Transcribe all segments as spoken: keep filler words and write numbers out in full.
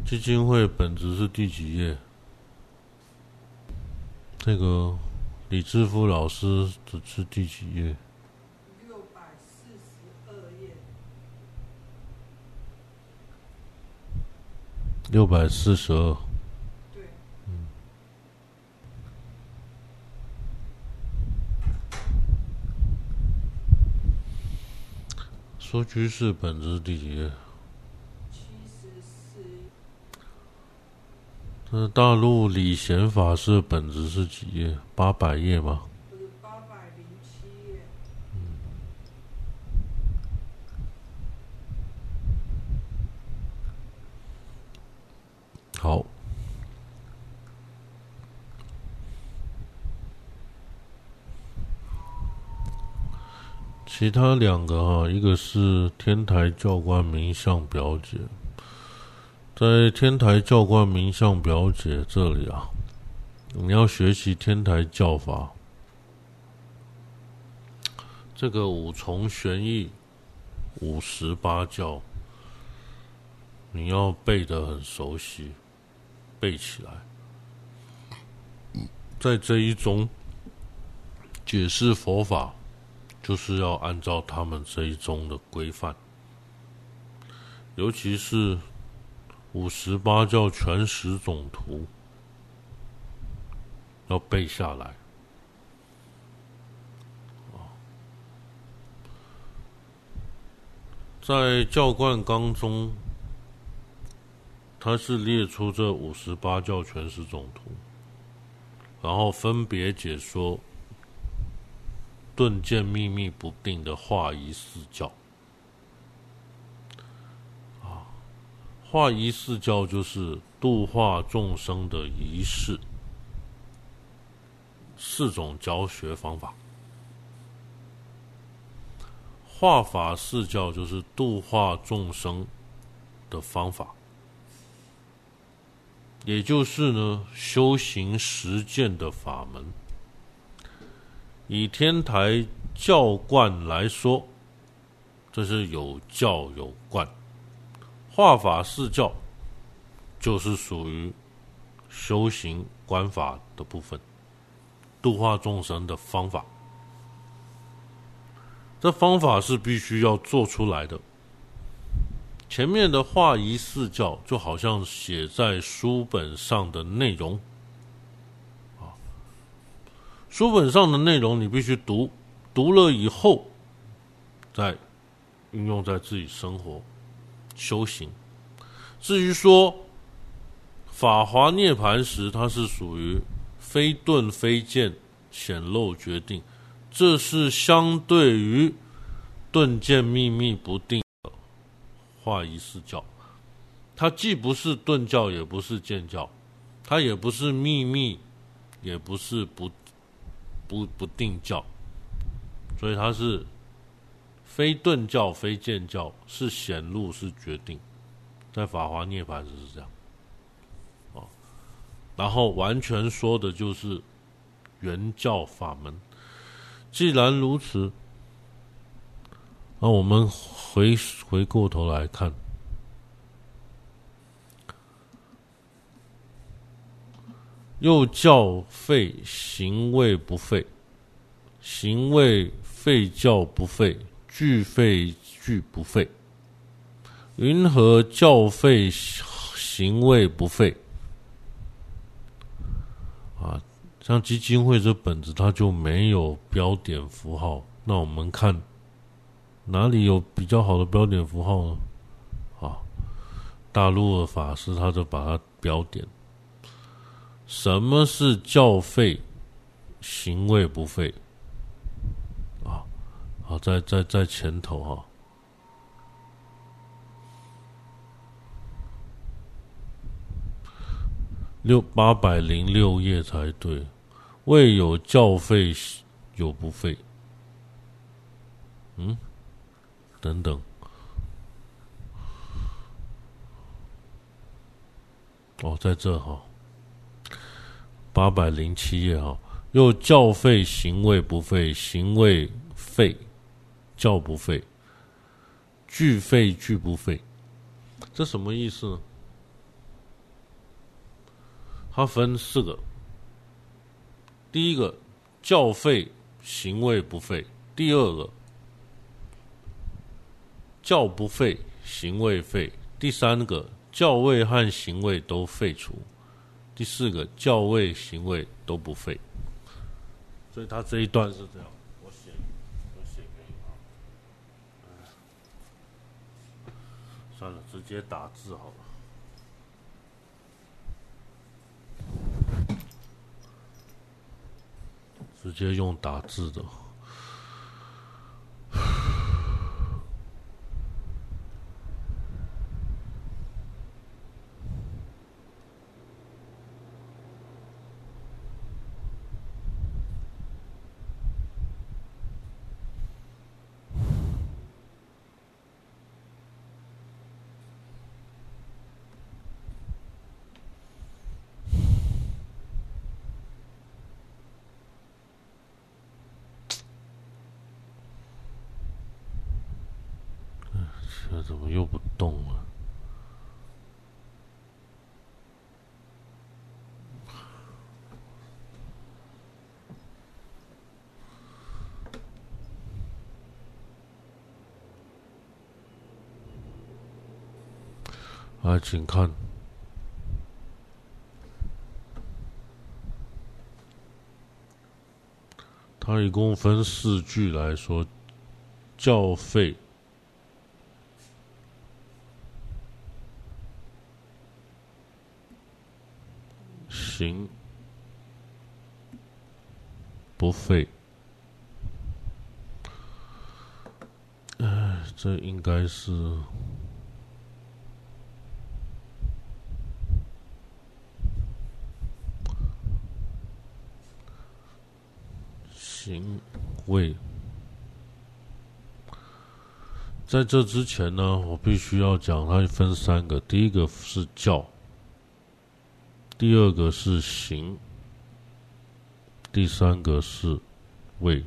基金会本质是第几页？这个李志夫老师的是第几页？ 六百四十二页。 六百四十二。 对。 嗯。说居士本质是第几页？ 七十四。 那大陆理贤法师本质是几页？八百页吗？ 不是八百零七页。 嗯。好。其他两个哈，一个是天台教官名相表解，在天台教官名相表解这里啊，你要学习天台教法，这个五重玄义、五十八教，你要背得很熟悉，背起来。在这一宗解释佛法，就是要按照他们这一宗的规范，尤其是五十八教全十种图要背下来。在教观纲中，它是列出这五十八教全十种图，然后分别解说顿渐秘密不定的化仪四教。啊，化仪四教就是度化众生的仪式，四种教学方法。化法四教就是度化众生的方法，也就是呢修行实践的法门。以天台教观来说，这是有教有观。化法四教就是属于修行观法的部分，度化众生的方法。这方法是必须要做出来的。前面的化仪四教就好像写在书本上的内容，啊，书本上的内容你必须读，读了以后再运用在自己生活修行。至于说法华涅盘时，它是属于非顿非渐显露决定，这是相对于顿渐秘密不定的化仪四教。它既不是顿教，也不是渐教，它也不是秘密，也不是不不不定教，所以它是非顿教非渐教，是显露是决定。在法华涅盘时是这样，哦，然后完全说的就是原教法门。既然如此，那我们回回过头来看，又教废行位不废，行位废教不废，具废具不废。云何教废行位不废？啊，像基金会这本子它就没有标点符号，那我们看哪里有比较好的标点符号呢？啊，大陆的法师他就把它标点。什么是教废行位不废？啊，好，在在在前头哈。六八百零六页才对，未有教废有不废，嗯，等等，哦，在这哈，八百零七页哈，又教废行位不废，行位废，教不废，具废具不废，这什么意思呢？ 它分四个。第一个，教废行为不废；第二个，教不废行为废；第三个，教位和行为都废除；第四个，教位行为都不废。所以它这一段是这样，我写我写给你啊。算了，直接打字好了。直接用打字的。这怎么又不动了？来，请看，它一共分四句来说，教废。行不废，哎，这应该是行为。在这之前呢，我必须要讲，它分三个，第一个是教。第二个是行，第三个是位。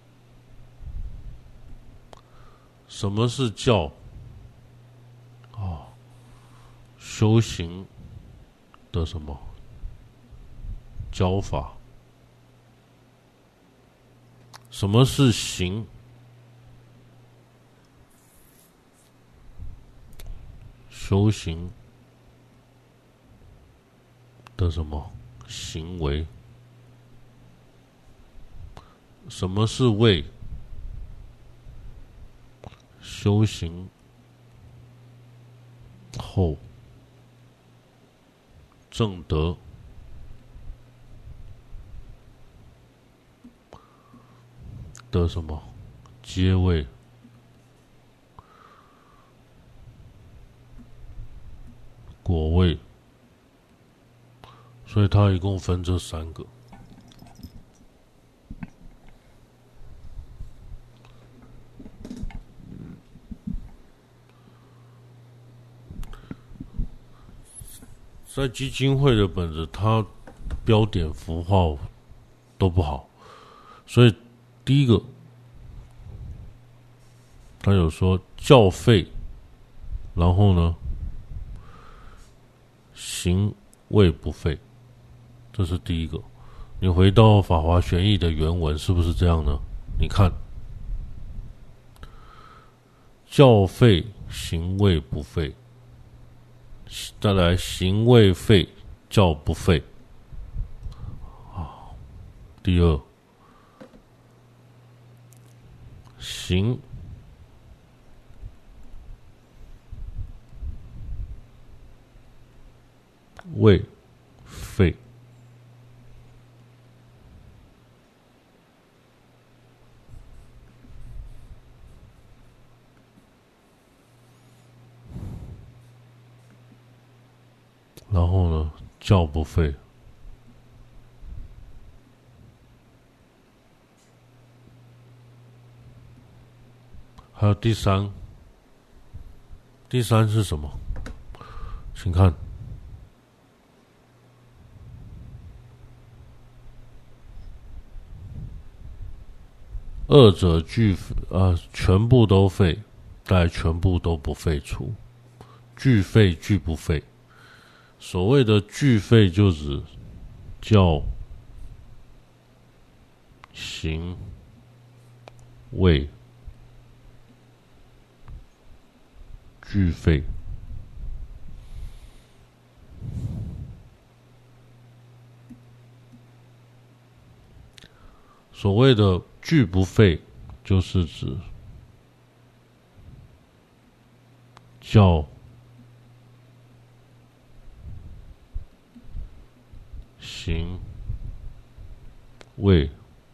什么是教？哦，修行的什么教法？什么是行？修行的什么行为？什么是位？修行后正德的什么阶位？果位。所以它一共分这三个。在基金会的本子，它标点符号都不好，所以第一个，他有说教废，然后呢，行位不废。这是第一个，你回到法华玄义的原文是不是这样呢？你看，教废行位不废，再来行位废，教不废。啊，第二，行位废。然后呢，教不废。还有第三，第三是什么？请看，二者俱啊、呃，全部都废，但全部都不废除，俱废俱不废。所谓的俱废，就指教行位具废。所谓的具不废，就是指教行位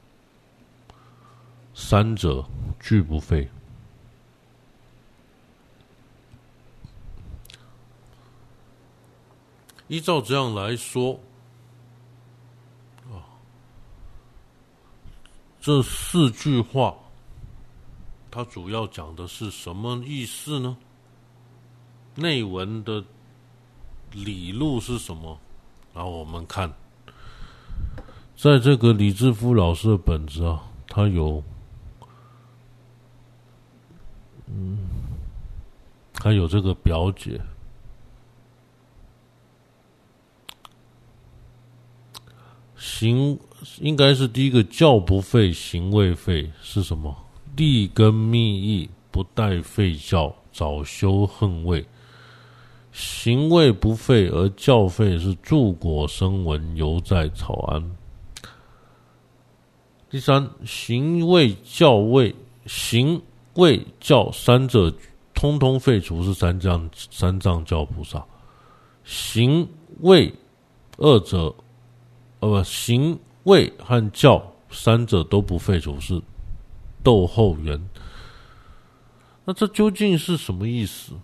三者具不废。依照这样来说，这四句话它主要讲的是什么意思呢？内文的理路是什么？然后我们看，在这个李志夫老师的本子啊，他有，嗯，他有这个表解。行应该是第一个，教不废，行未废是什么？立根密意，不待废教，早修恨位。行位不废而教废，是柱果生文，犹在草庵。第三，行位教位，行位教三者通通废除，是三藏三藏教菩萨。行位二者，呃不，行位和教三者都不废除，是斗后缘。那这究竟是什么意思？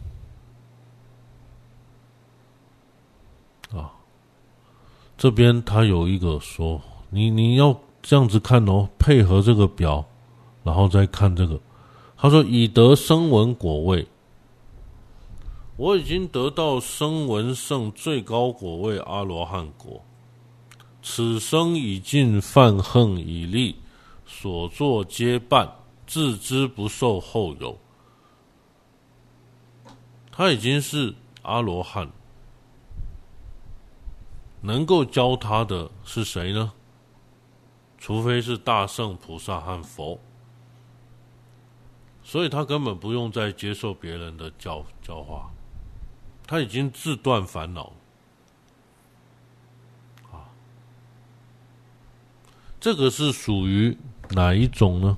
啊，这边他有一个说，你你要这样子看哦，配合这个表，然后再看这个。他说：“以得声闻果位，我已经得到声闻圣最高果位阿罗汉果。此生已尽犯恨已立，所作皆办，自知不受后有。”他已经是阿罗汉。能够教他的是谁呢？除非是大圣菩萨和佛，所以他根本不用再接受别人的教教化，他已经自断烦恼啊。这个是属于哪一种呢？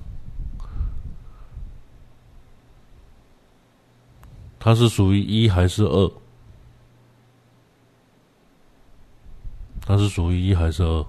它是属于一还是二？它是属于一还是二？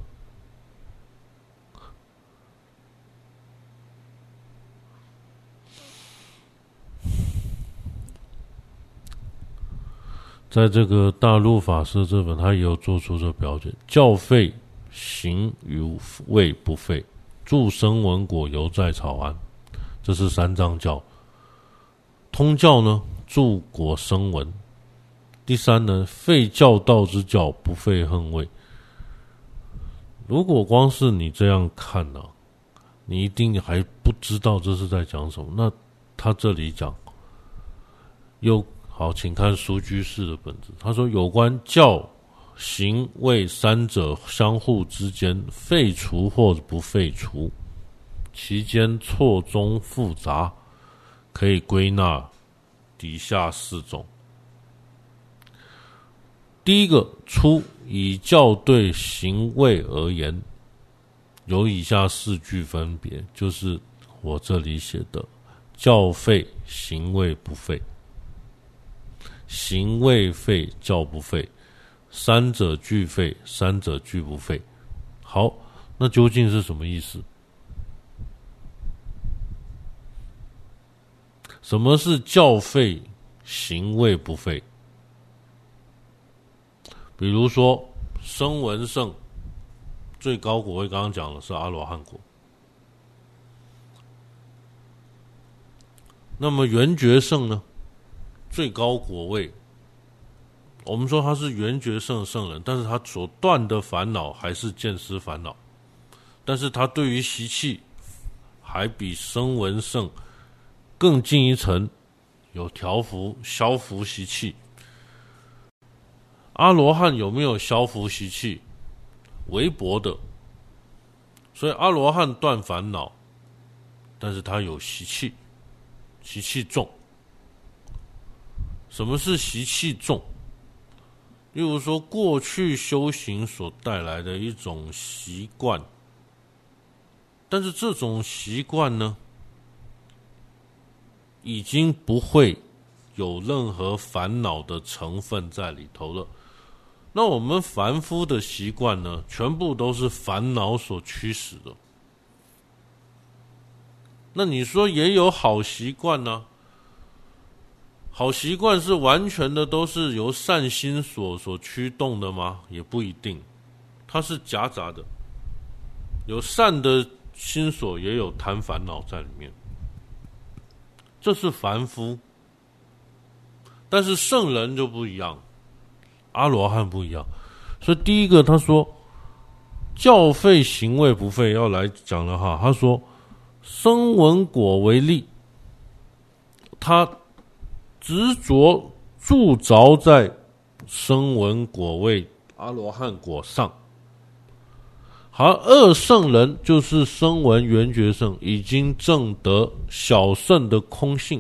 在这个大陆法师这本，他也有做出这标准：教废行与位不废，助声闻果犹在草庵。这是三藏教。通教呢，助果声闻。第三呢，废教道之教，不废恨位。如果光是你这样看呢、啊，你一定还不知道这是在讲什么。那他这里讲有好，请看苏居士的本子。他说，有关教行位三者相互之间废除或者不废除，其间错综复杂，可以归纳底下四种。第一个，初以教对行位而言，有以下四句分别，就是我这里写的：教废，行位不废；行位废，教不废；三者俱废，三者俱不废。好，那究竟是什么意思？什么是教废，行位不废？比如说声闻圣最高果位，刚刚讲的是阿罗汉果。那么缘觉圣呢？最高果位，我们说他是缘觉圣圣人，但是他所断的烦恼还是见思烦恼，但是他对于习气还比声闻圣更进一层，有调伏消伏习气。阿罗汉有没有消伏习气？ 微薄的，所以阿罗汉断烦恼，但是他有习气，习气重。什么是习气重？例如说过去修行所带来的一种习惯，但是这种习惯呢，已经不会有任何烦恼的成分在里头了。那我们凡夫的习惯呢，全部都是烦恼所驱使的。那你说也有好习惯呢？好习惯是完全的都是由善心所所驱动的吗？也不一定，它是夹杂的，有善的心所，也有贪烦恼在里面。这是凡夫，但是圣人就不一样，阿罗汉不一样。所以第一个他说教废行位不废，要来讲了哈。他说声闻果为例，他执着住着在声闻果位阿罗汉果上，而二圣人就是声闻缘觉圣，已经证得小圣的空性。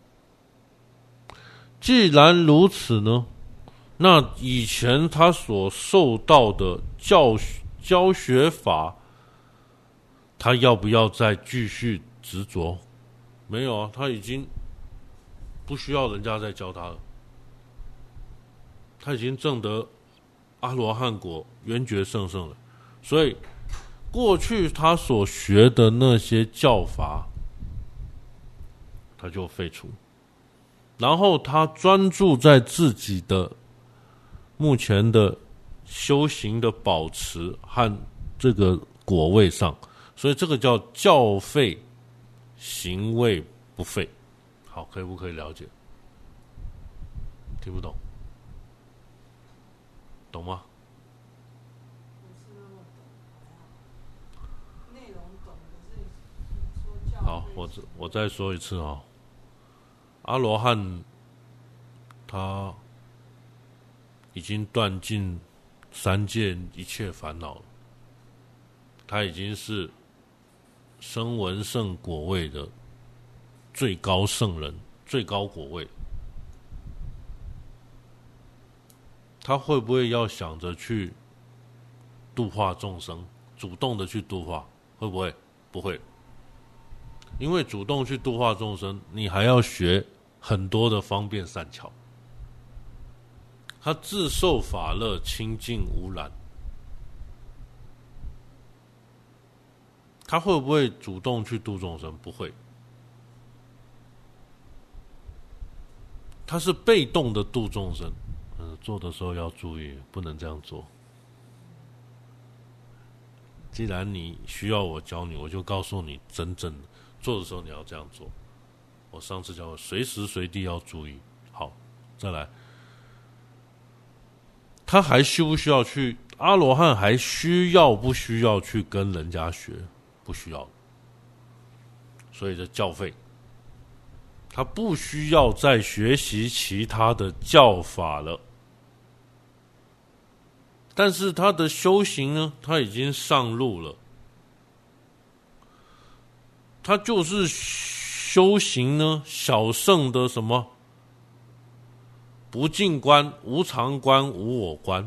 既然如此呢，那以前他所受到的教教学法，他要不要再继续执着？没有啊，他已经不需要人家再教他了，他已经证得阿罗汉果缘觉圣圣了。所以过去他所学的那些教法，他就废除，然后他专注在自己的目前的修行的保持和这个果位上，所以这个叫教废行位不废。好，可以不可以了解？听不懂？懂吗？好，我我再说一次哦。阿罗汉他已经断尽三界一切烦恼了，他已经是声闻圣果位的最高圣人，最高果位。他会不会要想着去度化众生，主动的去度化？会不会？不会。因为主动去度化众生，你还要学很多的方便善巧。他自受法乐，清净无染。他会不会主动去度众生？不会。他是被动的度众生。嗯，做的时候要注意，不能这样做。既然你需要我教你，我就告诉你真正的做的时候你要这样做。我上次教我随时随地要注意。好，再来，他还需不需要去？阿罗汉还需要不需要去跟人家学？不需要。所以这教废，他不需要再学习其他的教法了。但是他的修行呢，他已经上路了。他就是修行呢，小圣的什么不净观、无常观、无我观。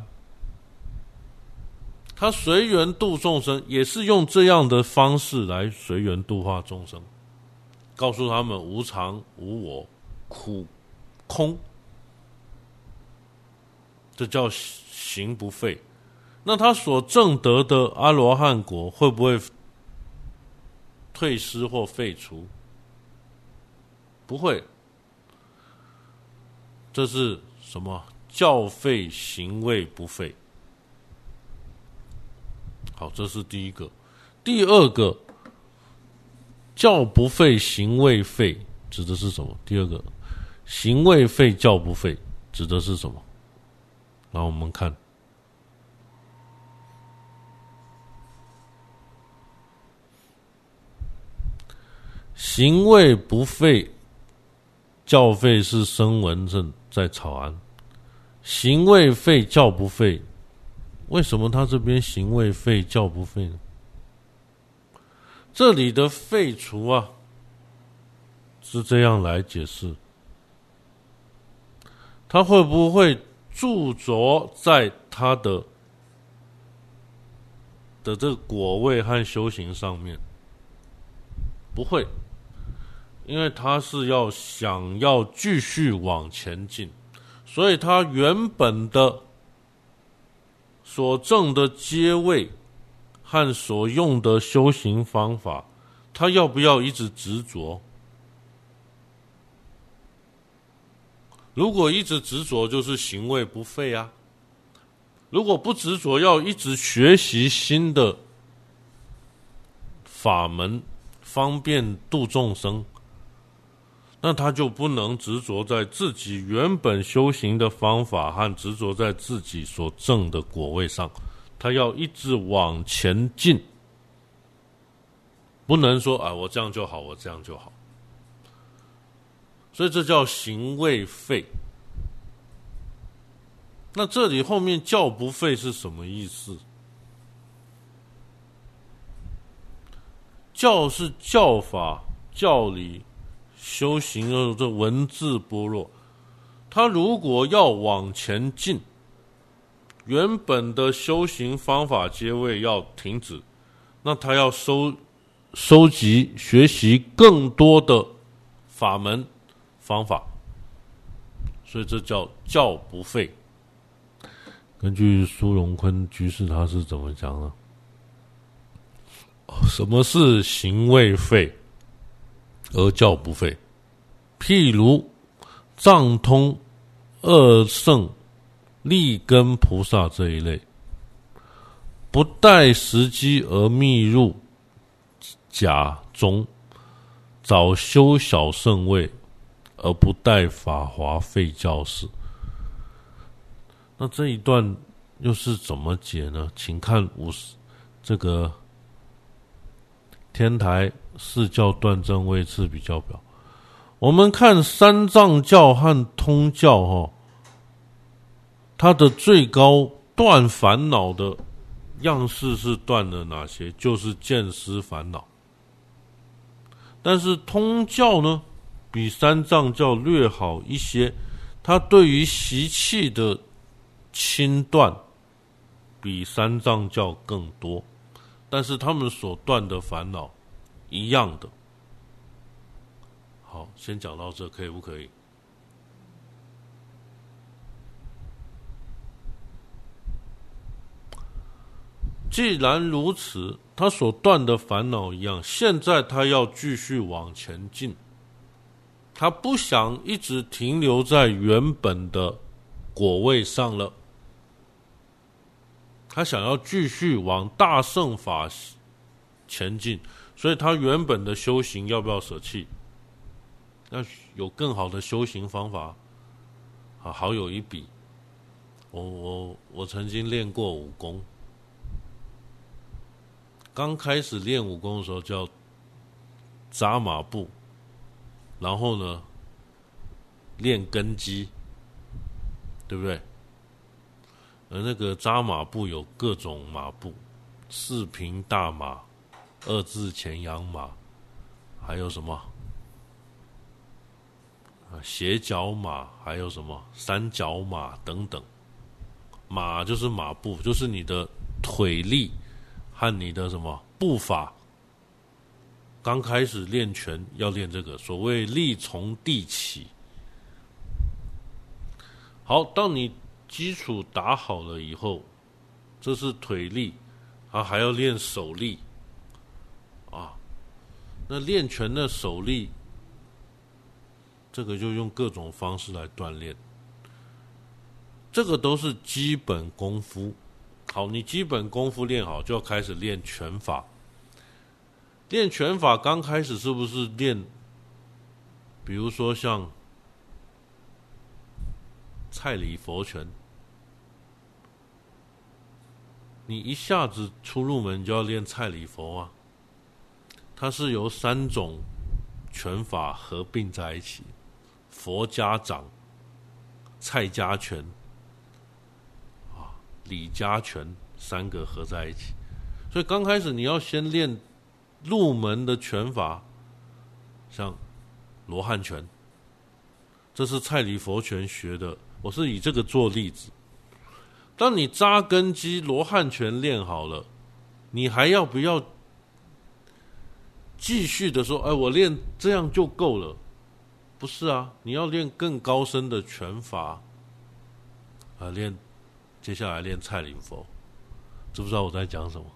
他随缘度众生，也是用这样的方式来随缘度化众生，告诉他们无常、无我、苦、空，这叫行不废。那他所证得的阿罗汉果会不会退失或废除？不会。这是什么？教废行位不废。好，这是第一个。第二个，教不废行位废指的是什么？第二个，行位废教不废指的是什么？然后我们看行位不废教废是声闻正在草庵，行位废教不废， 为什么他这边行为废教不废呢？这里的废除啊，是这样来解释，他会不会著着在他的的这个果位和修行上面？不会，因为他是要想要继续往前进，所以他原本的所证的阶位和所用的修行方法，他要不要一直执着？如果一直执着，就是行位不废啊。如果不执着，要一直学习新的法门，方便度众生，那他就不能执着在自己原本修行的方法和执着在自己所证的果位上，他要一直往前进，不能说啊，我这样就好，我这样就好。所以这叫行位废。那这里后面教不废是什么意思？教是教法、教理、修行的这文字般若，他如果要往前进，原本的修行方法阶位要停止，那他要收收集学习更多的法门方法，所以这叫教不废。根据苏荣坤居士他是怎么讲呢？什么是行位废而教不废？譬如藏通、二圣、立根菩萨这一类，不待时机而密入假中，早修小圣位，而不待法华废教士。那这一段又是怎么解呢？请看五十这个天台四教断证位次比较表。我们看三藏教和通教哦，它的最高断烦恼的样式是断了哪些？就是见思烦恼。但是通教呢，比三藏教略好一些，它对于习气的清断比三藏教更多，但是他们所断的烦恼一样的。好，先讲到这，可以不可以？既然如此，他所断的烦恼一样，现在他要继续往前进，他不想一直停留在原本的果位上了，他想要继续往大乘法前进，所以他原本的修行要不要舍弃？要有更好的修行方法啊！好有一比，我我我曾经练过武功，刚开始练武功的时候叫扎马步，然后呢练根基，对不对？而那个扎马步有各种马步，四平大马、二字前仰马，还有什么斜角马，还有什么三角马等等。马就是马步，就是你的腿力和你的什么步伐。刚开始练拳要练这个，所谓力从地起。好，当你基础打好了以后，这是腿力，啊，还要练手力啊。那练拳的手力，这个就用各种方式来锻炼，这个都是基本功夫。好，你基本功夫练好，就要开始练拳法。练拳法刚开始是不是练，比如说像蔡李佛拳，你一下子初入门就要练蔡李佛啊？它是由三种拳法合并在一起，佛家掌、蔡家拳啊， 李家拳三个合在一起。所以刚开始你要先练入门的拳法，像罗汉拳，这是蔡李佛拳学的，我是以这个做例子。当你扎根基罗汉拳练好了，你还要不要继续的说，哎，我练这样就够了？不是啊，你要练更高深的拳法啊，练接下来练蔡李佛，知不知道我在讲什么？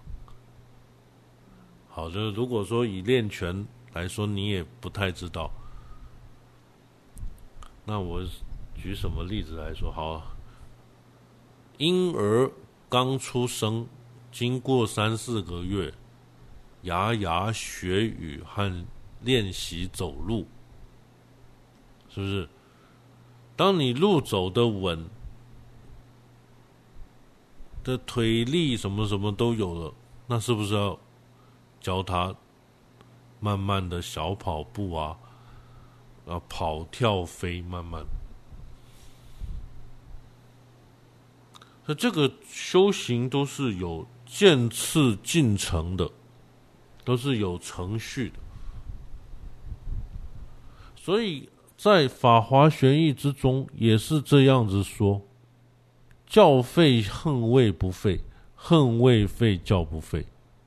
好的，如果说以练拳来说，你也不太知道，那我举什么例子来说？好，婴儿刚出生，经过三四个月，牙牙学语和练习走路，是不是？当你路走得稳，的腿力什么什么都有了，那是不是要教他慢慢的小跑步啊，啊跑跳飞，慢慢。那这个修行都是有渐次进程的，都是有程序的。所以在《法华玄义》之中也是这样子说：教废恨未不废，恨未废教不废。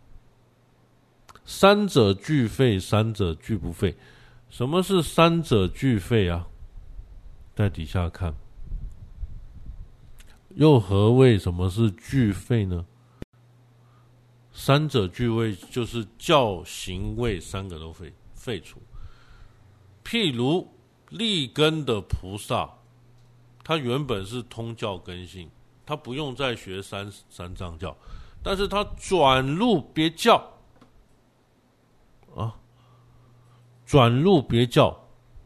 三者俱废，三者俱不废。什么是三者俱废啊？在底下看。又何谓什么是俱废呢？三者俱废就是教行位三个都废废除。譬如立根的菩萨，他原本是通教根性，他不用再学三三藏教，但是他转入别教啊，转入别教，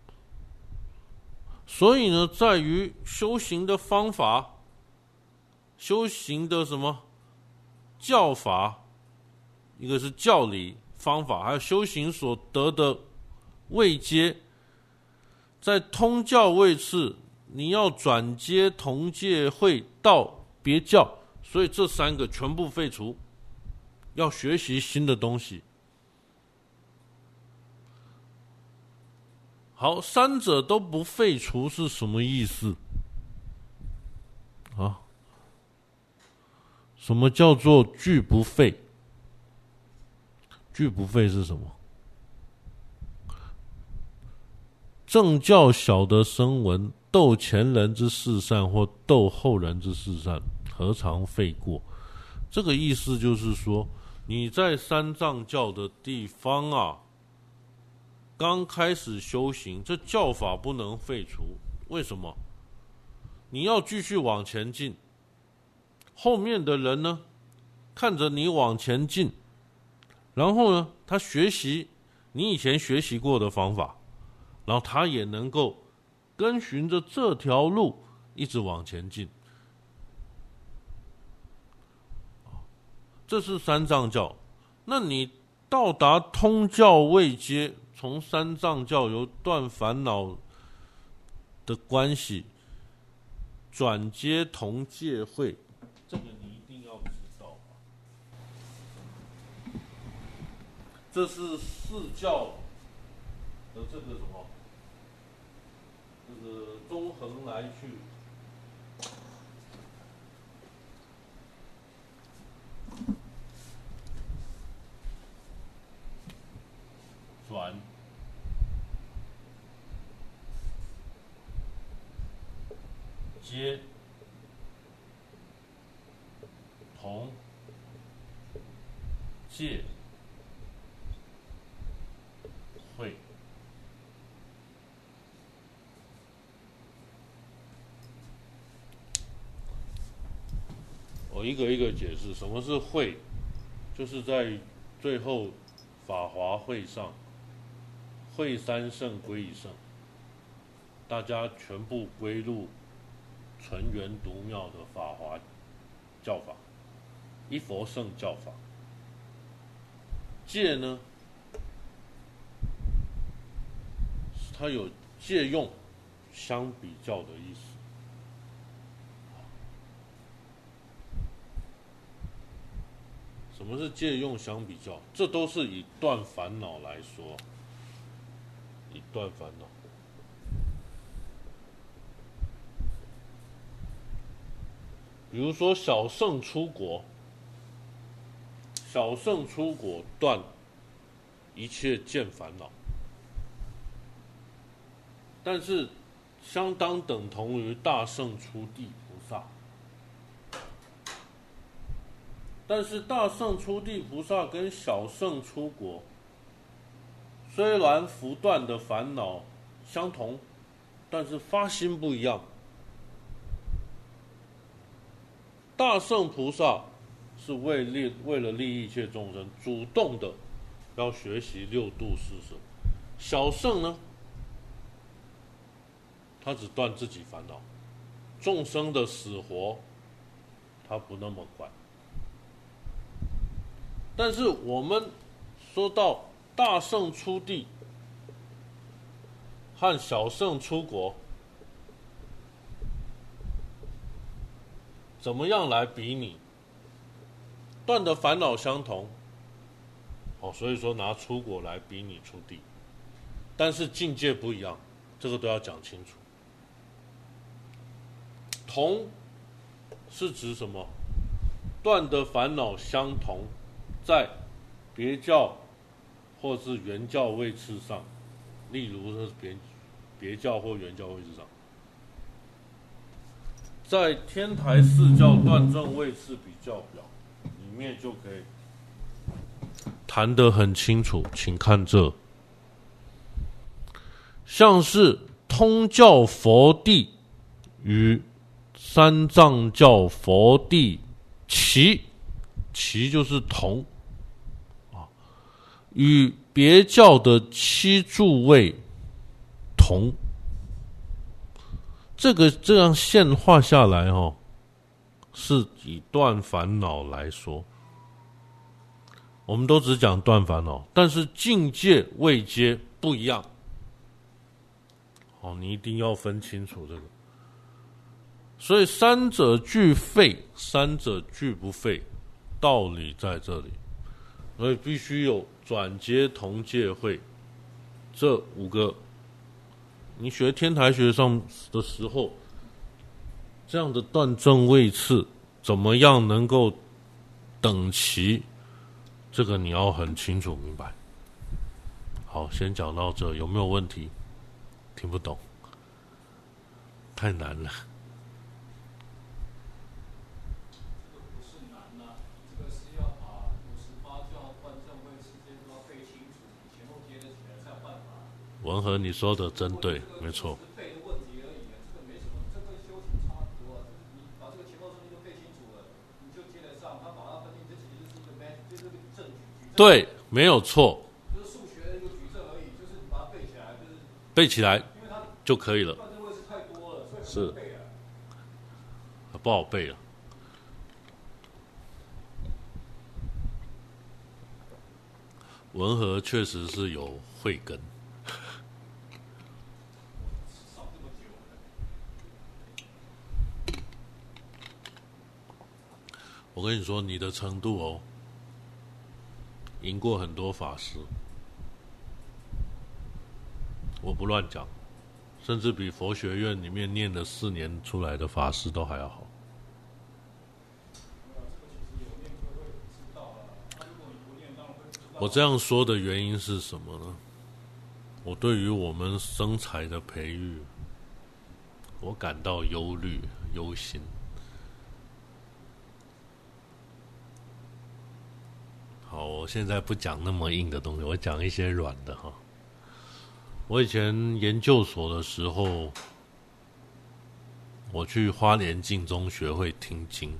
所以呢，在于修行的方法。修行的什么教法，一个是教理方法，还有修行所得的位阶，在通教位次，你要转接同界会到别教，所以这三个全部废除，要学习新的东西。好，三者都不废除是什么意思啊？什么叫做俱不废？俱不废是什么？正教晓得声闻，斗前人之事善，或斗后人之事善，何尝废过？这个意思就是说，你在三藏教的地方啊，刚开始修行，这教法不能废除。为什么？你要继续往前进。后面的人呢，看着你往前进，然后呢，他学习你以前学习过的方法，然后他也能够跟循着这条路一直往前进。这是三藏教。那你到达通教位阶，从三藏教由断烦恼的关系转接同界会，这个你一定要知道。这是四教的这个什么，这个纵横来去。转接同界会，我一个一个解释。什么是会？就是在最后法华会上，会三圣归一圣，大家全部归入纯元独妙的法华教法，一佛圣教法。戒呢，它有借用相比较的意思。 什么是借用相比较？这都是以断烦恼来说，以断烦恼。比如说小圣出国，小圣出国断一切见烦恼，但是相当等同于大圣出地菩萨。但是大圣出地菩萨跟小圣出国，虽然福断的烦恼相同，但是发心不一样。大圣菩萨是为利为了利益一切众生，主动的要学习六度四摄。小圣呢，他只断自己烦恼，众生的死活他不那么管。但是我们说到大圣出地和小圣出国，怎么样来比拟？断的烦恼相同，哦，所以说拿出国来比拟出地，但是境界不一样，这个都要讲清楚。同是指什么？断的烦恼相同，在别教或是原教位次上，例如是别别教或原教位次上，在天台四教断证位次比较表里面就可以谈得很清楚，请看这，像是通教佛地与三藏教佛地齐，齐就是同啊，与别教的七柱位同。这个这样线画下来哦，是以断烦恼来说，我们都只讲断烦恼，但是境界位阶不一样。哦，你一定要分清楚这个。所以三者俱废，三者俱不废，道理在这里。所以必须有转接同界会这五个。你学天台学上的时候，这样的断证位次怎么样能够等齐，这个你要很清楚明白。好，先讲到这，有没有问题？听不懂？太难了。 这个不是难啊，这个是要把五十八教断证位次这些都要背清楚，前后接得起来才有办法。 文和你说的真对，没错。 背的问题而已，这个没什么，这个修行差不多啊。你把这个前后顺序都背清楚了，你就接得上。他把它分定，这其实是一个 match，就是个证据。 对，没有错。 就是数学的一个矩阵而已，就是你把它背起来，就是背起来因为它就可以了。 断证位置太多了，所以是很难背啊。 不好背了。文和确实是有慧根。 少这么久了。 我跟你说，你的程度哦，赢过很多法师。我不乱讲，甚至比佛学院里面念了四年出来的法师都还要好。我这样说的原因是什么呢？我对于我们生财的培育，我感到忧虑、忧心。好，我现在不讲那么硬的东西，我讲一些软的哈。我以前研究所的时候，我去花莲净宗学会听经，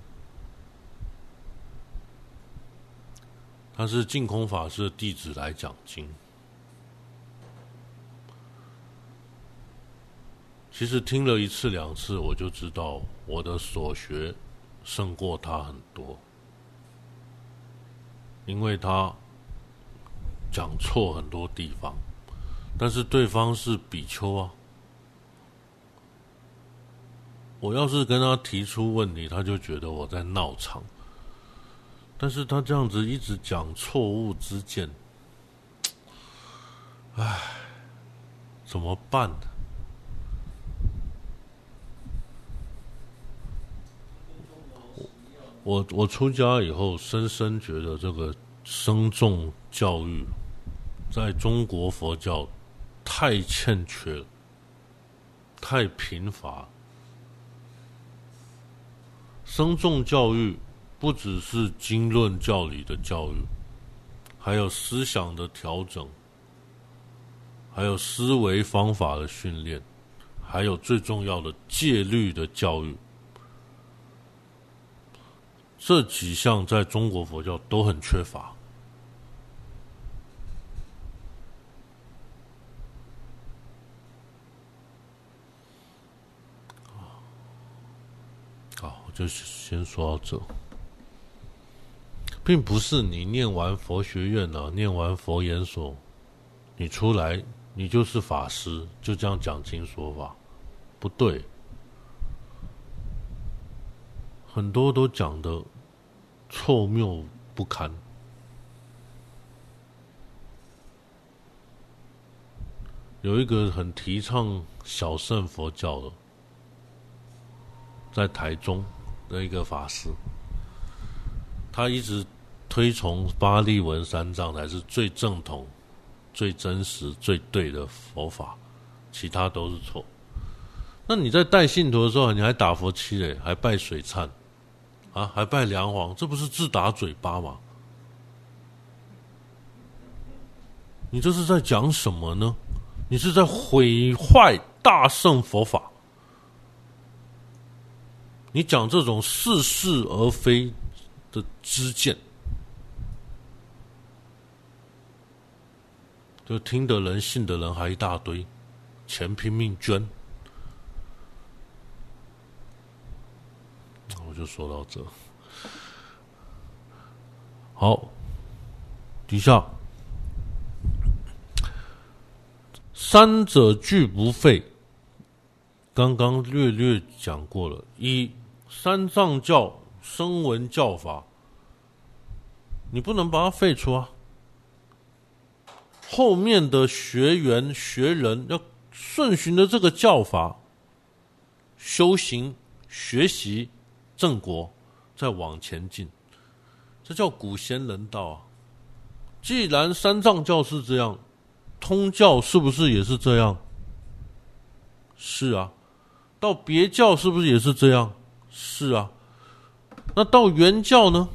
他是净空法师的弟子来讲经。其实听了一次两次，我就知道我的所学胜过他很多，因为他讲错很多地方，但是对方是比丘啊。我要是跟他提出问题，他就觉得我在闹场。 但是他这样子一直讲错误之见，唉，怎么办呢？我我出家以后，深深觉得这个僧众教育在中国佛教太欠缺了，太贫乏。僧众教育不只是经论教理的教育，还有思想的调整，还有思维方法的训练，还有最重要的戒律的教育。这几项在中国佛教都很缺乏。好，我就先说到这。并不是你念完佛学院啊，念完佛研所，你出来你就是法师，就这样讲经说法，不对。很多都讲的错谬不堪。有一个很提倡小乘佛教的，在台中的一个法师，他一直推崇巴利文三藏才是最正统、最真实、最对的佛法，其他都是错。那你在带信徒的时候，你还打佛七嘞，还拜水忏啊，还拜梁皇，这不是自打嘴巴吗？你这是在讲什么呢？你是在毁坏大乘佛法。你讲这种似是而非的知见，就听的人信的人还一大堆，钱拼命捐。我就说到这。好，底下三者俱不废，刚刚略略讲过了。一，三藏教声闻教法，你不能把它废除啊。后面的学员学人要顺循着这个教法修行学习正果，再往前进，这叫古仙人道啊。既然三藏教是这样，通教是不是也是这样？是啊。到别教是不是也是这样？是啊。那到原教呢？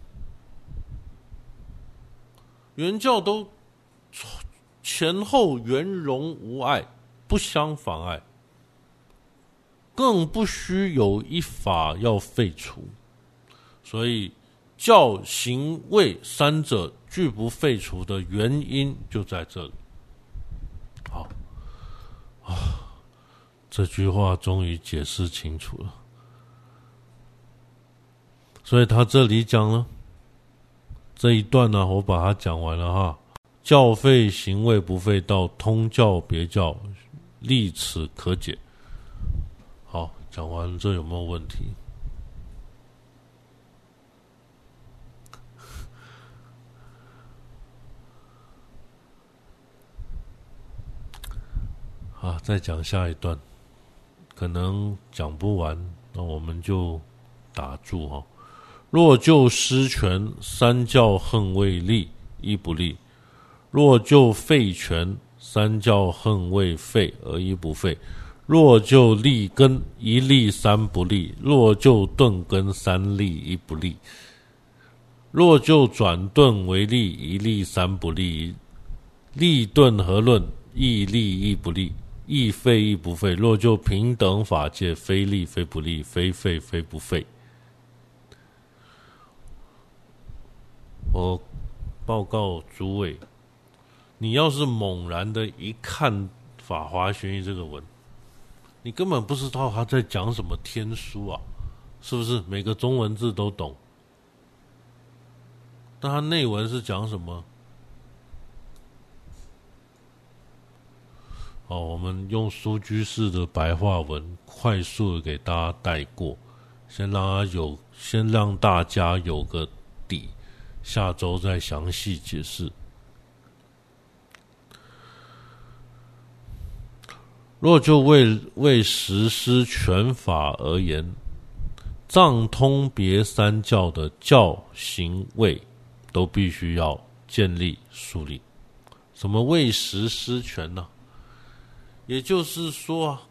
原教都前后圆融无碍，不相妨碍，更不须有一法要废除。所以教行位三者俱不废除的原因就在这里。好啊，这句话终于解释清楚了。所以他这里讲了这一段呢、啊，我把它讲完了哈。教废行位不废道，通教别教，历此可解。好，讲完这有没有问题？啊，再讲下一段，可能讲不完，那我们就打住哈。若就失权，三教恨未立，亦不立；若就废权，三教恨未废，而亦不废；若就立根，一立三不立；若就顿根，三立亦不立；若就转顿为立，一立三不立；立顿合论，亦立亦不立，亦废亦不废。若就平等法界，非立非不立，非废非不废。我报告诸位，你要是猛然的一看《法华玄义》这个文，你根本不知道他在讲什么天书啊，是不是？每个中文字都懂，但他内文是讲什么？哦，我们用苏居士的白话文快速的给大家带过，先让他有，先让大家有个底，下周再详细解释。若就为为实施全法而言，藏通别三教的教行位都必须要建立树立。什么为实施全呢？也就是说啊，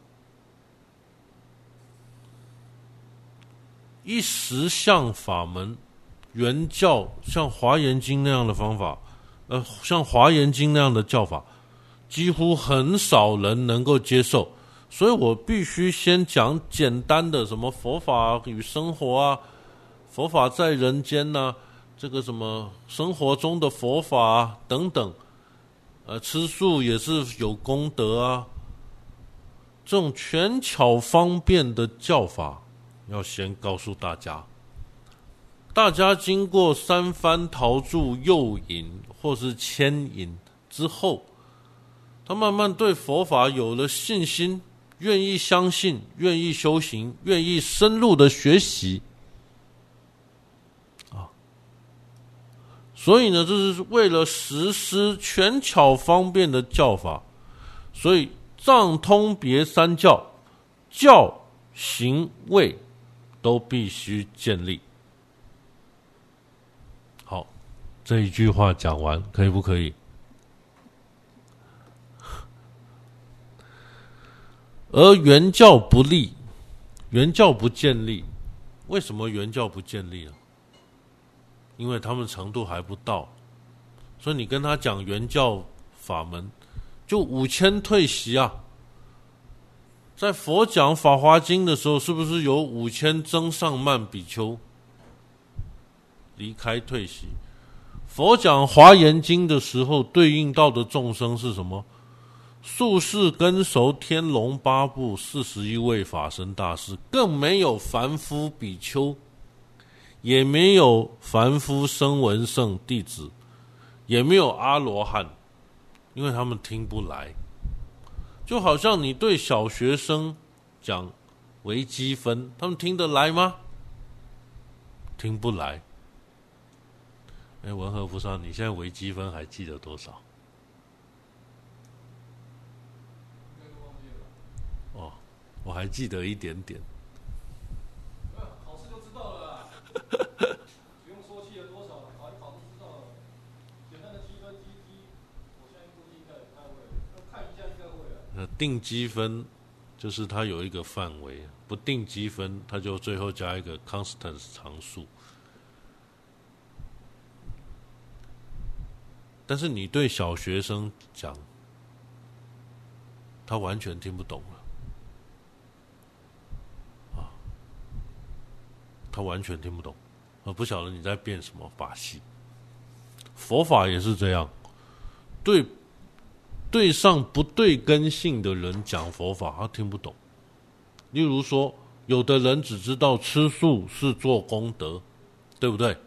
一实相法门，原教像华严经那样的方法，呃，像华严经那样的教法，几乎很少人能够接受，所以我必须先讲简单的什么佛法与生活啊，佛法在人间呐、啊，这个什么生活中的佛法啊等等，呃，吃素也是有功德啊，这种权巧方便的教法，要先告诉大家。大家经过三番陶铸、诱引或是牵引之后，他慢慢对佛法有了信心，愿意相信，愿意修行，愿意深入的学习啊。所以呢，这是为了实施权巧方便的教法，所以藏通别三教，教行位都必须建立。好，这一句话讲完，可以不可以？而原教不立，原教不建立，为什么原教不建立呢？因为他们程度还不到，所以你跟他讲原教法门，就五千退席啊。在佛讲《法华经》的时候，是不是有五千增上慢比丘离开退席？佛讲《华严经》的时候，对应到的众生是什么？宿世根熟天龙八部四十一位法身大士，更没有凡夫比丘，也没有凡夫声闻圣弟子，也没有阿罗汉，因为他们听不来。就好像你对小学生讲微积分，他们听得来吗？听不来。哎，文和菩萨，你现在微积分还记得多少？哦，我还记得一点点。 考试就知道了啦，不用说记了多少，考一考就知道了。简单的积分积积，我现在估计应该也不太会，要看一下应该会了。 那定积分就是它有一个范围，不定积分它就最后加一个 constants 常数。但是你对小学生讲，他完全听不懂了啊，他完全听不懂，我不晓得你在变什么把戏。佛法也是这样，对对上不对根性的人讲佛法，他听不懂。例如说，有的人只知道吃素是做功德，对不对？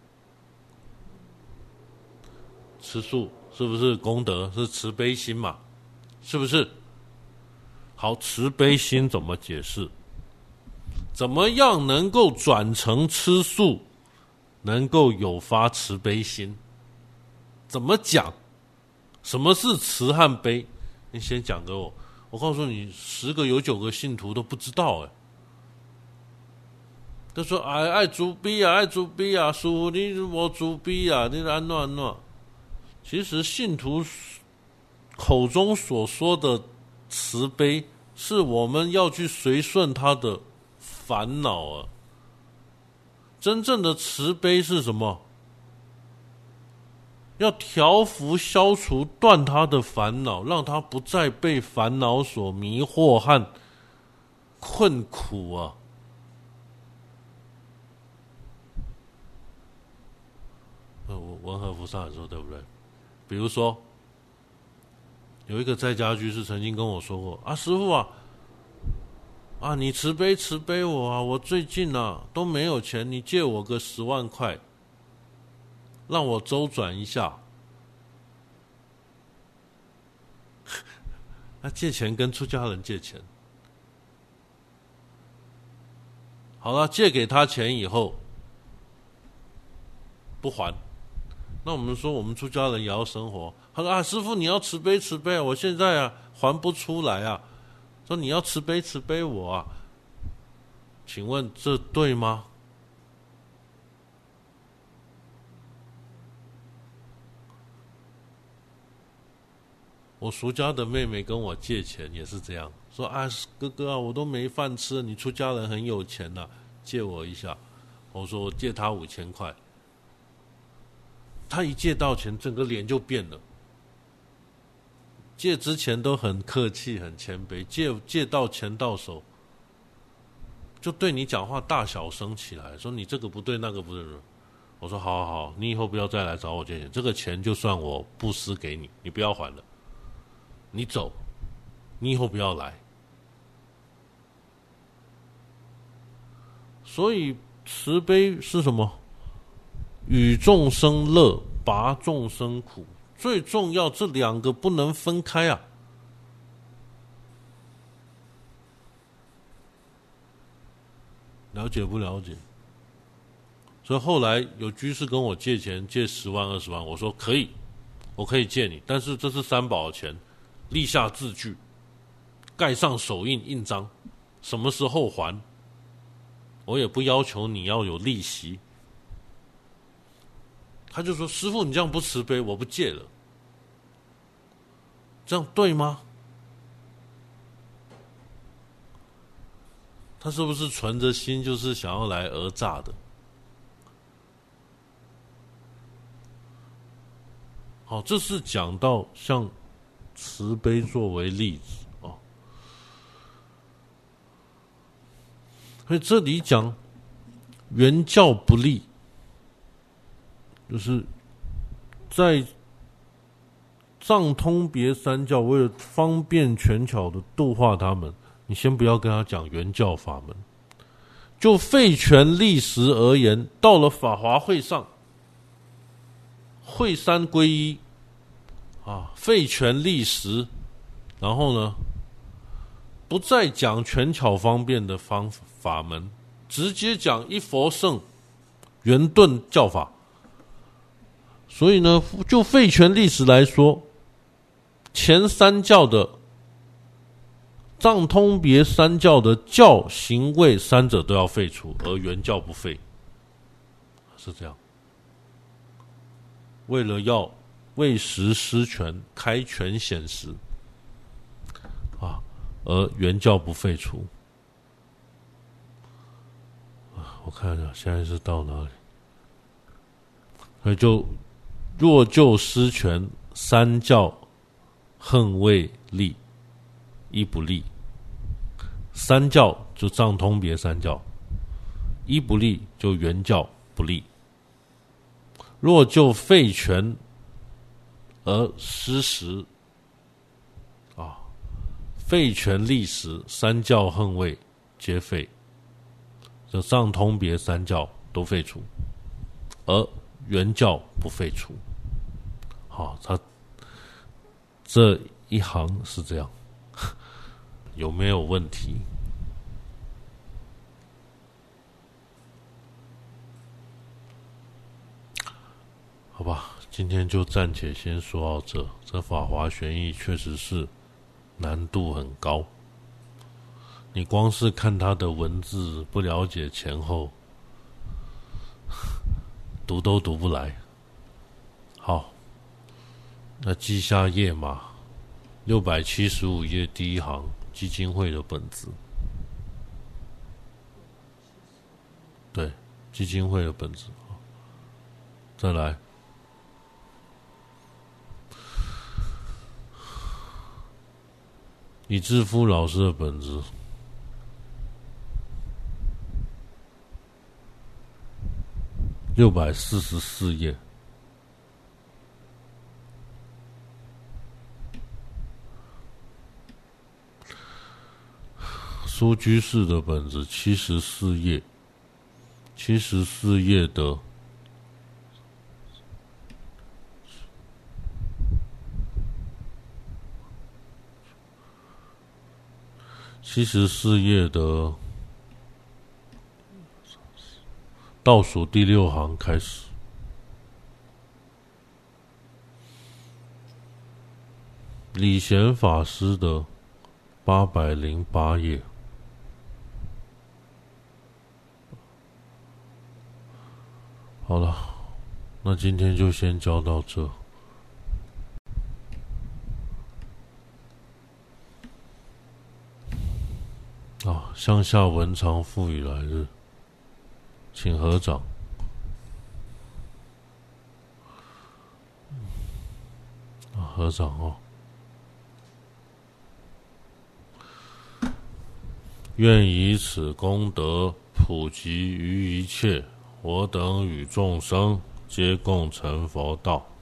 吃素是不是功德？是慈悲心嘛？是不是？好，慈悲心怎么解释？怎么样能够转成吃素，能够有发慈悲心？怎么讲？什么是慈和悲？你先讲给我，我告诉你，十个有九个信徒都不知道哎。他说：“哎，爱主逼啊，爱主逼啊，师父你无主逼啊，你安怎安怎？”其实信徒口中所说的慈悲，是我们要去随顺他的烦恼啊。真正的慈悲是什么？要调伏、消除、断他的烦恼，让他不再被烦恼所迷惑和困苦啊。呃，文和菩萨说对不对？比如说，有一个在家居士曾经跟我说过啊，师父啊，啊，你慈悲慈悲我啊，我最近啊都没有钱，你借我个十万块，让我周转一下。那借钱跟出家人借钱，好了，借给他钱以后， 不还。那我们说我们出家人也要生活，他说啊，师父你要慈悲慈悲啊，我现在啊还不出来啊，说你要慈悲慈悲我啊，请问这对吗？我俗家的妹妹跟我借钱也是这样说啊，哥哥啊，我都没饭吃，你出家人很有钱啊，借我一下。我说我借他五千块。他一借到钱，整个脸就变了。借之前都很客气、很谦卑，借借到钱到手，就对你讲话大小声起来，说你这个不对，那个不对。我说好好好，你以后不要再来找我借钱，这个钱就算我布施给你，你不要还了，你走，你以后不要来。所以慈悲是什么？与众生乐，拔众生苦，最重要，这两个不能分开啊！了解不了解？所以后来有居士跟我借钱，借十万二十万，我说可以，我可以借你，但是这是三宝的钱，立下字据，盖上手印印章，什么时候还？我也不要求你要有利息。他就说：“师父，你这样不慈悲，我不借了。这样对吗？”他是不是存着心，就是想要来讹诈的？好，这是讲到像慈悲作为例子哦。所以这里讲原教不立。就是在藏通别三教，为了方便权巧的度化他们，你先不要跟他讲原教法门。就废权立时而言，到了法华会上，会三归一啊，废权立时，然后呢，不再讲权巧方便的方法门，直接讲一佛圣圆顿教法。所以呢，就废权历史来说，前三教的藏通别三教的教行位三者都要废除，而原教不废，是这样。为了要为实施权，开权显实啊，而原教不废除。啊，我看一下现在是到哪里？所以就若就失权，三教恨未立，一不立。三教就藏通别三教，一不立就原教不立。若就废权而失实啊，废权立时，三教恨未皆废，这藏通别三教都废除，而原教不废除。好，他这一行是这样，有没有问题？好吧，今天就暂且先说到这。这法华玄义确实是难度很高，你光是看他的文字，不了解前后，读都读不来。好，那记下页码，六百七十五页第一行，基金会的本子。对，基金会的本子。再来，李志夫老师的本子。六百四十四页。苏居士的本子七十四页，七十四页的七十四页的倒数第六行开始， 礼贤法师的八百零八页。好了，那今天就先教到这。啊，向下文长赋予来日，请合掌。啊，合掌哦。愿以此功德普及于一切，我等与众生皆共成佛道。